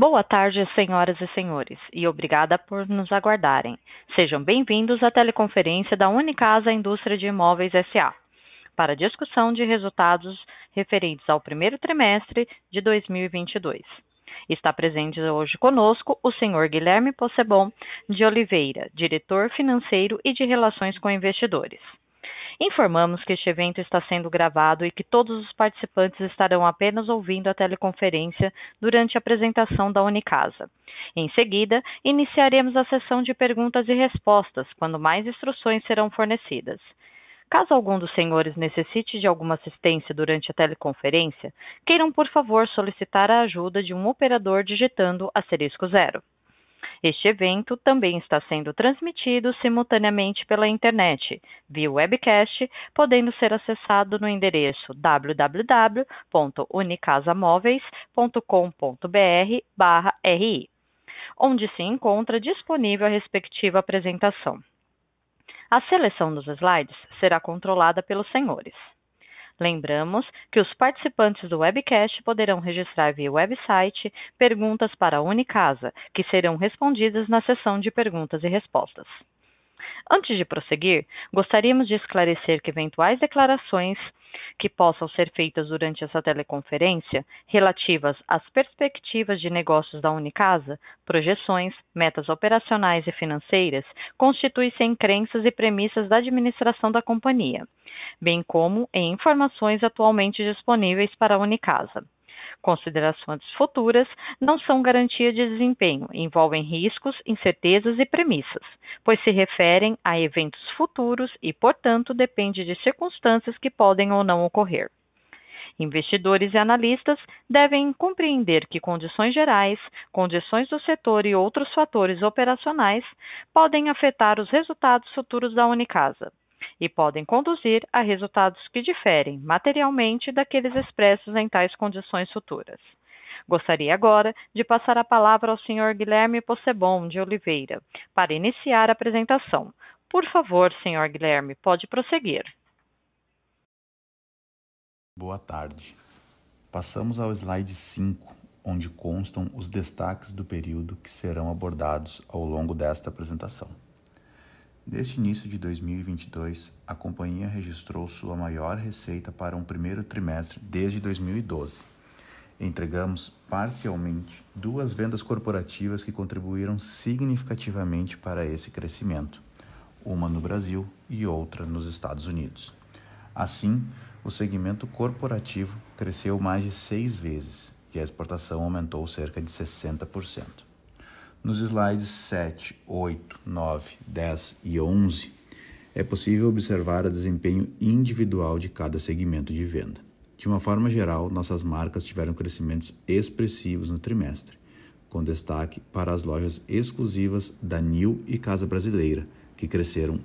Boa tarde, senhoras e senhores, e obrigada por nos aguardarem. Sejam bem-vindos à teleconferência da Unicasa Indústria de Imóveis S.A. para discussão de resultados referentes ao primeiro trimestre de 2022. Está presente hoje conosco o senhor Guilherme Possebon de Oliveira, diretor financeiro e de relações com investidores. Informamos que este evento está sendo gravado e que todos os participantes estarão apenas ouvindo a teleconferência durante a apresentação da Unicasa. Em seguida, iniciaremos a sessão de perguntas e respostas, quando mais instruções serão fornecidas. Caso algum dos senhores necessite de alguma assistência durante a teleconferência, queiram, por favor, solicitar a ajuda de um operador digitando *0. Este evento também está sendo transmitido simultaneamente pela internet, via webcast, podendo ser acessado no endereço www.unicasamoveis.com.br/ri, onde se encontra disponível a respectiva apresentação. A seleção dos slides será controlada pelos senhores. Lembramos que os participantes do webcast poderão registrar via website perguntas para a Unicasa, que serão respondidas na sessão de perguntas e respostas. Antes de prosseguir, gostaríamos de esclarecer que eventuais declarações que possam ser feitas durante essa teleconferência, relativas às perspectivas de negócios da Unicasa, projeções, metas operacionais e financeiras, constituem-se em crenças e premissas da administração da companhia, bem como em informações atualmente disponíveis para a Unicasa. Considerações futuras não são garantia de desempenho, envolvem riscos, incertezas e premissas, pois se referem a eventos futuros e, portanto, depende de circunstâncias que podem ou não ocorrer. Investidores e analistas devem compreender que condições gerais, condições do setor e outros fatores operacionais podem afetar os resultados futuros da Unicasa e podem conduzir a resultados que diferem materialmente daqueles expressos em tais condições futuras. Gostaria agora de passar a palavra ao Sr. Guilherme Possebon de Oliveira para iniciar a apresentação. Por favor, Sr. Guilherme, pode prosseguir. Boa tarde. Passamos ao slide 5, onde constam os destaques do período que serão abordados ao longo desta apresentação. Desde início de 2022, a companhia registrou sua maior receita para um primeiro trimestre desde 2012. Entregamos parcialmente 2 vendas corporativas que contribuíram significativamente para esse crescimento, uma no Brasil e outra nos Estados Unidos. Assim, o segmento corporativo cresceu mais de 6 vezes e a exportação aumentou cerca de 60%. Nos slides 7, 8, 9, 10 e 11, é possível observar o desempenho individual de cada segmento de venda. De uma forma geral, nossas marcas tiveram crescimentos expressivos no trimestre, com destaque para as lojas exclusivas da NIL e Casa Brasileira, que cresceram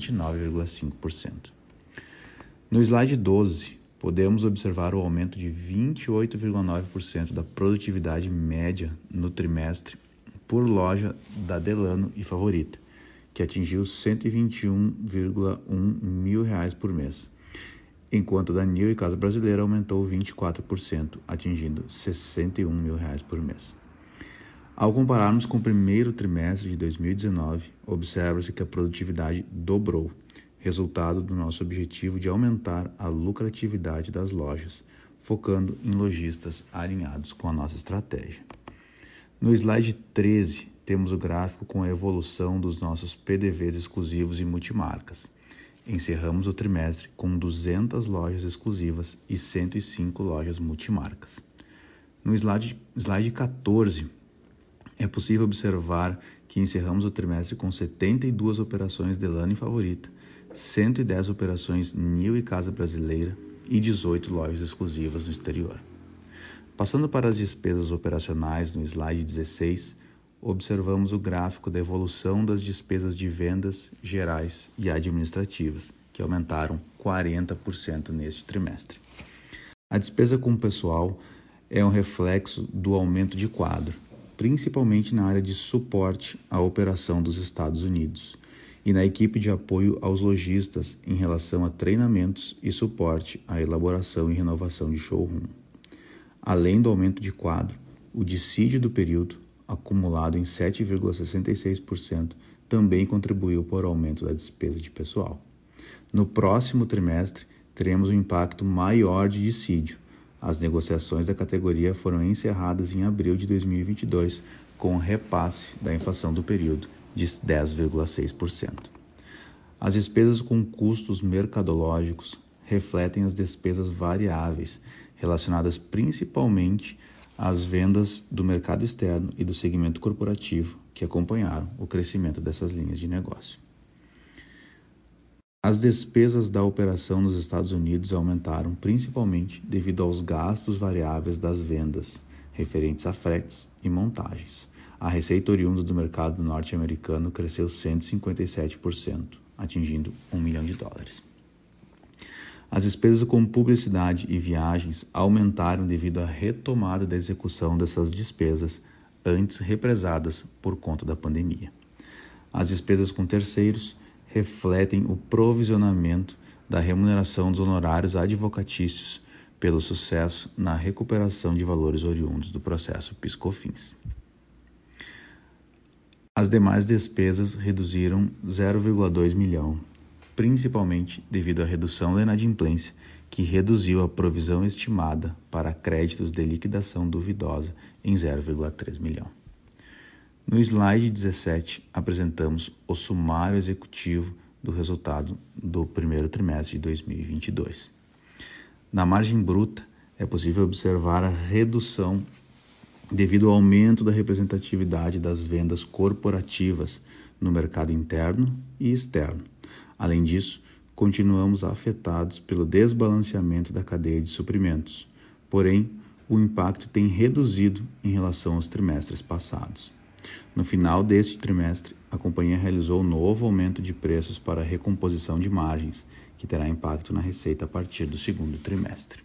29,5%. No slide 12, podemos observar o aumento de 28,9% da produtividade média no trimestre por loja da Delano e Favorita, que atingiu R$ 121,1 mil por mês, enquanto da NIL e Casa Brasileira aumentou 24%, atingindo R$ 61 mil por mês. Ao compararmos com o primeiro trimestre de 2019, observa-se que a produtividade dobrou, resultado do nosso objetivo de aumentar a lucratividade das lojas, focando em lojistas alinhados com a nossa estratégia. No slide 13, temos o gráfico com a evolução dos nossos PDVs exclusivos e multimarcas. Encerramos o trimestre com 200 lojas exclusivas e 105 lojas multimarcas. No slide 14, é possível observar que encerramos o trimestre com 72 operações Delano e Favorita, 110 operações NIL e Casa Brasileira e 18 lojas exclusivas no exterior. Passando para as despesas operacionais no slide 16, observamos o gráfico da evolução das despesas de vendas gerais e administrativas, que aumentaram 40% neste trimestre. A despesa com o pessoal é um reflexo do aumento de quadro, principalmente na área de suporte à operação dos Estados Unidos e na equipe de apoio aos lojistas em relação a treinamentos e suporte à elaboração e renovação de showroom. Além do aumento de quadro, o dissídio do período, acumulado em 7,66%, também contribuiu para o aumento da despesa de pessoal. No próximo trimestre, teremos um impacto maior de dissídio. As negociações da categoria foram encerradas em abril de 2022, com o repasse da inflação do período de 10,6%. As despesas com custos mercadológicos refletem as despesas variáveis, relacionadas principalmente às vendas do mercado externo e do segmento corporativo, que acompanharam o crescimento dessas linhas de negócio. As despesas da operação nos Estados Unidos aumentaram principalmente devido aos gastos variáveis das vendas, referentes a fretes e montagens. A receita oriunda do mercado norte-americano cresceu 157%, atingindo $1 milhão. As despesas com publicidade e viagens aumentaram devido à retomada da execução dessas despesas antes represadas por conta da pandemia. As despesas com terceiros refletem o provisionamento da remuneração dos honorários advocatícios pelo sucesso na recuperação de valores oriundos do processo PIS/COFINS. As demais despesas reduziram 0,2 milhão, principalmente devido à redução da inadimplência, que reduziu a provisão estimada para créditos de liquidação duvidosa em 0,3 milhão. No slide 17, apresentamos o sumário executivo do resultado do primeiro trimestre de 2022. Na margem bruta, é possível observar a redução devido ao aumento da representatividade das vendas corporativas no mercado interno e externo. Além disso, continuamos afetados pelo desbalanceamento da cadeia de suprimentos, porém, o impacto tem reduzido em relação aos trimestres passados. No final deste trimestre, a companhia realizou um novo aumento de preços para a recomposição de margens, que terá impacto na receita a partir do segundo trimestre.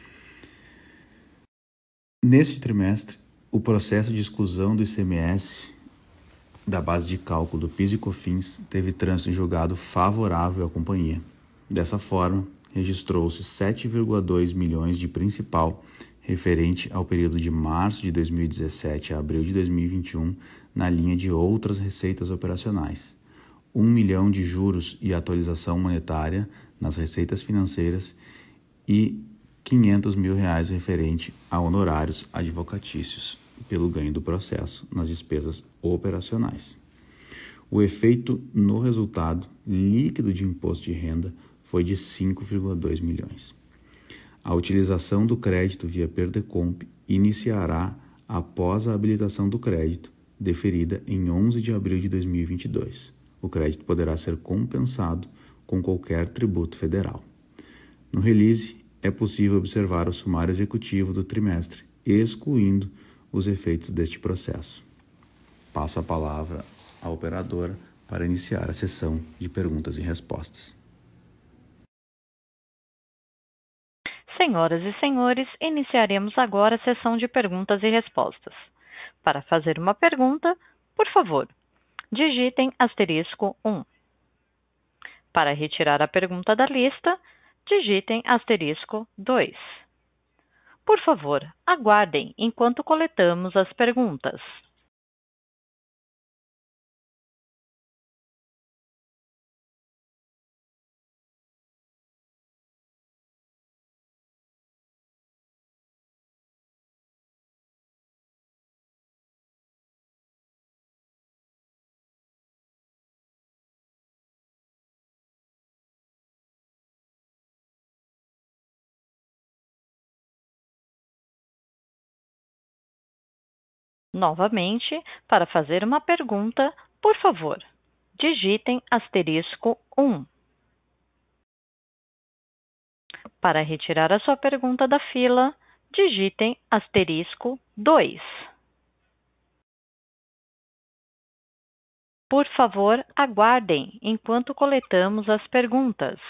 Neste trimestre, o processo de exclusão do ICMS da base de cálculo do PIS e COFINS teve trânsito em julgado favorável à companhia. Dessa forma, registrou-se 7,2 milhões de principal referente ao período de março de 2017 a abril de 2021 na linha de outras receitas operacionais, 1 milhão de juros e atualização monetária nas receitas financeiras e R$500 mil referente a honorários advocatícios pelo ganho do processo nas despesas operacionais. O efeito no resultado líquido de imposto de renda foi de 5,2 milhões. A utilização do crédito via Perdecomp iniciará após a habilitação do crédito, deferida em 11 de abril de 2022. O crédito poderá ser compensado com qualquer tributo federal. No release, é possível observar o sumário executivo do trimestre, excluindo os efeitos deste processo. Passo a palavra à operadora para iniciar a sessão de perguntas e respostas. Senhoras e senhores, iniciaremos agora a sessão de perguntas e respostas. Para fazer uma pergunta, por favor, digitem *1. Para retirar a pergunta da lista, digitem *2. Por favor, aguardem enquanto coletamos as perguntas. Novamente, para fazer uma pergunta, por favor, digitem *1. Para retirar a sua pergunta da fila, digitem *2. Por favor, aguardem enquanto coletamos as perguntas.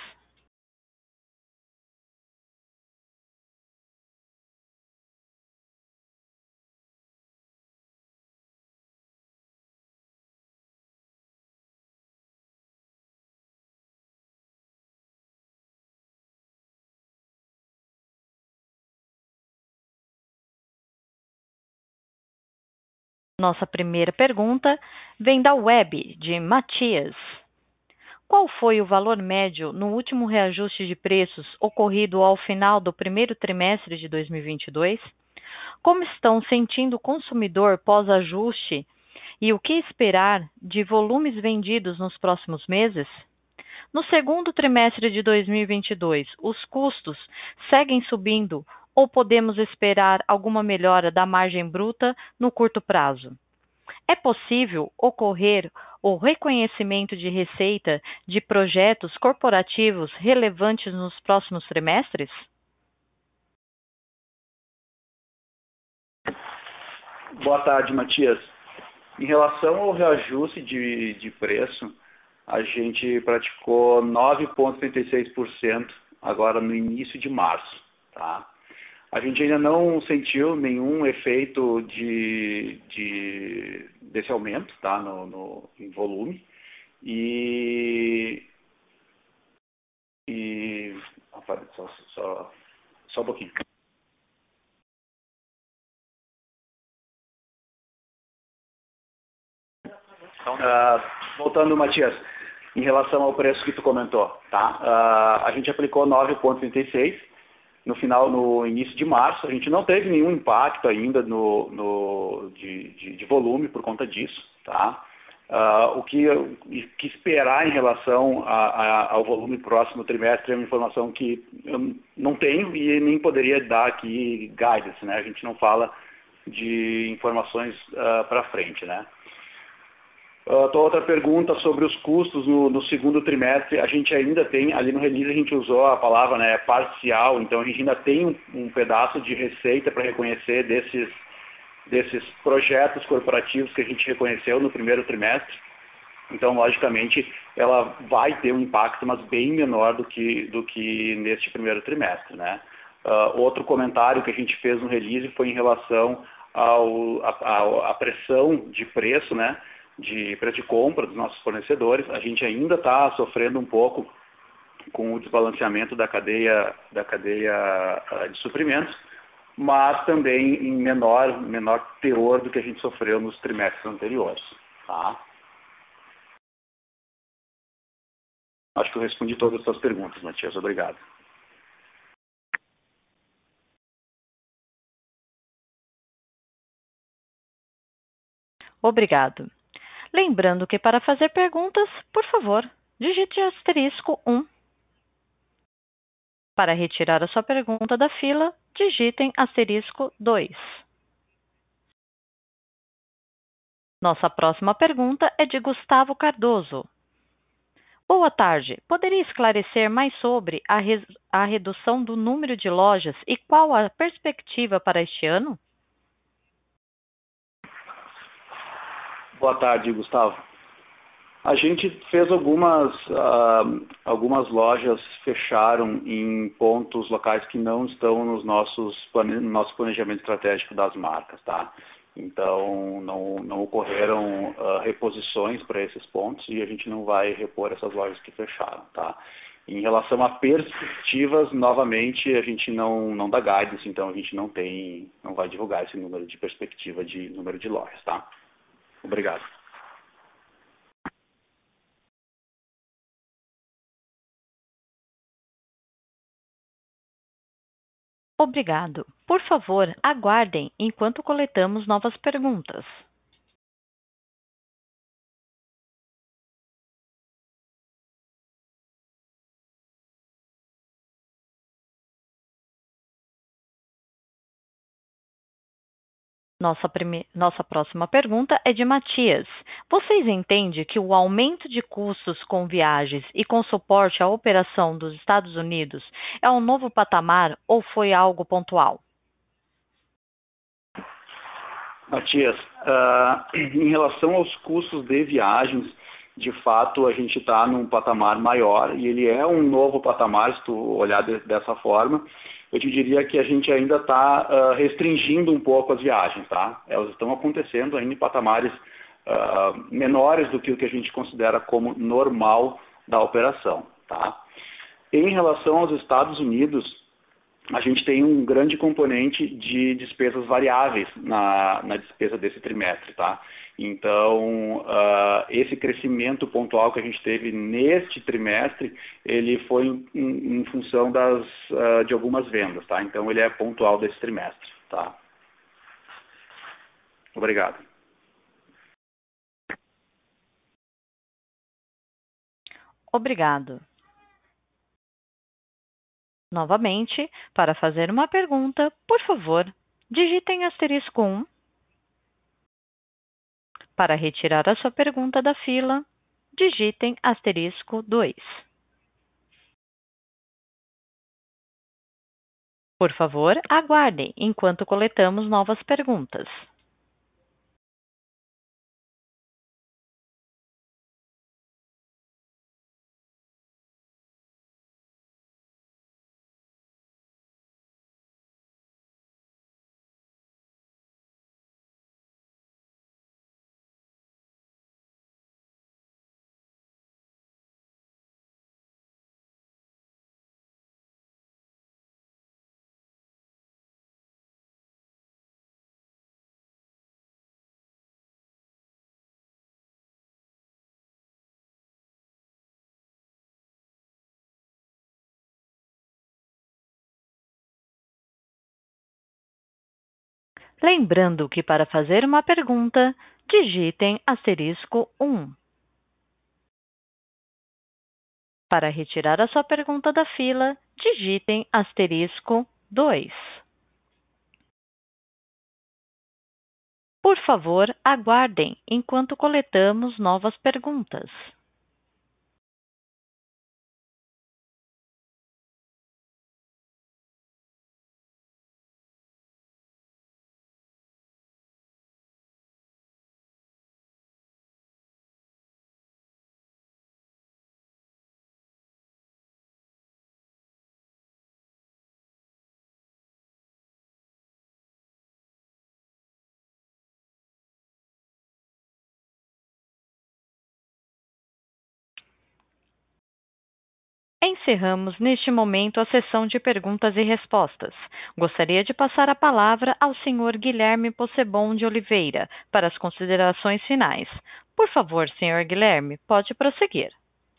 Nossa primeira pergunta vem da web, de Matias. Qual foi o valor médio no último reajuste de preços ocorrido ao final do primeiro trimestre de 2022? Como estão sentindo o consumidor pós-ajuste e o que esperar de volumes vendidos nos próximos meses? No segundo trimestre de 2022, os custos seguem subindo ou podemos esperar alguma melhora da margem bruta no curto prazo? É possível ocorrer o reconhecimento de receita de projetos corporativos relevantes nos próximos trimestres? Boa tarde, Matias. Em relação ao reajuste de preço, a gente praticou 9,36% agora no início de março. Tá? A gente ainda não sentiu nenhum efeito desse aumento, tá? Em volume. Só um pouquinho. Voltando, Matias, em relação ao preço que tu comentou, tá? A gente aplicou 9,36 no início de março. A gente não teve nenhum impacto ainda de volume por conta disso, tá? O que esperar em relação ao volume próximo trimestre é uma informação que eu não tenho e nem poderia dar aqui guidance, né? A gente não fala de informações para frente, né? Tua outra pergunta sobre os custos no segundo trimestre, a gente ainda tem, ali no release a gente usou a palavra, né, parcial, então a gente ainda tem um pedaço de receita para reconhecer desses projetos corporativos que a gente reconheceu no primeiro trimestre. Então, logicamente, ela vai ter um impacto, mas bem menor do que neste primeiro trimestre, né? Outro comentário que a gente fez no release foi em relação à pressão de preço, né? De preço de compra dos nossos fornecedores. A gente ainda está sofrendo um pouco com o desbalanceamento da cadeia de suprimentos, mas também em menor teor do que a gente sofreu nos trimestres anteriores. Tá? Acho que eu respondi todas as suas perguntas, Matias. Obrigado. Obrigado. Lembrando que para fazer perguntas, por favor, digite *1. Para retirar a sua pergunta da fila, digitem *2. Nossa próxima pergunta é de Gustavo Cardoso. Boa tarde. Poderia esclarecer mais sobre a redução do número de lojas e qual a perspectiva para este ano? Boa tarde, Gustavo. A gente fez algumas lojas fecharam em pontos locais que não estão no nosso planejamento estratégico das marcas, tá? Então, não ocorreram reposições para esses pontos e a gente não vai repor essas lojas que fecharam, tá? Em relação a perspectivas, novamente, a gente não dá guidance, então a gente não vai divulgar esse número de perspectiva de número de lojas, tá? Obrigado. Obrigado. Por favor, aguardem enquanto coletamos novas perguntas. Nossa próxima pergunta é de Matias. Vocês entendem que o aumento de custos com viagens e com suporte à operação dos Estados Unidos é um novo patamar ou foi algo pontual? Matias, em relação aos custos de viagens, de fato a gente está num patamar maior e ele é um novo patamar, se tu olhar dessa forma. Eu te diria que a gente ainda está restringindo um pouco as viagens, tá? Elas estão acontecendo ainda em patamares menores do que o que a gente considera como normal da operação, tá? Em relação aos Estados Unidos, a gente tem um grande componente de despesas variáveis na despesa desse trimestre, tá? Então, esse crescimento pontual que a gente teve neste trimestre, ele foi em função de algumas vendas, tá? Então, ele é pontual desse trimestre, tá? Obrigado. Obrigado. Novamente, para fazer uma pergunta, por favor, digitem *1. Para retirar a sua pergunta da fila, digitem *2. Por favor, aguardem enquanto coletamos novas perguntas. Lembrando que para fazer uma pergunta, digitem *1. Para retirar a sua pergunta da fila, digitem *2. Por favor, aguardem enquanto coletamos novas perguntas. Encerramos neste momento a sessão de perguntas e respostas. Gostaria de passar a palavra ao Sr. Guilherme Possebon de Oliveira para as considerações finais. Por favor, Sr. Guilherme, pode prosseguir.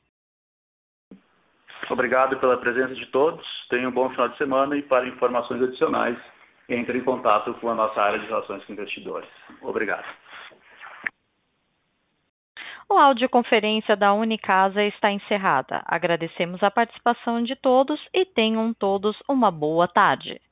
Obrigado pela presença de todos. Tenham um bom final de semana e para informações adicionais, entre em contato com a nossa área de relações com investidores. Obrigado. A audioconferência da Unicasa está encerrada. Agradecemos a participação de todos e tenham todos uma boa tarde.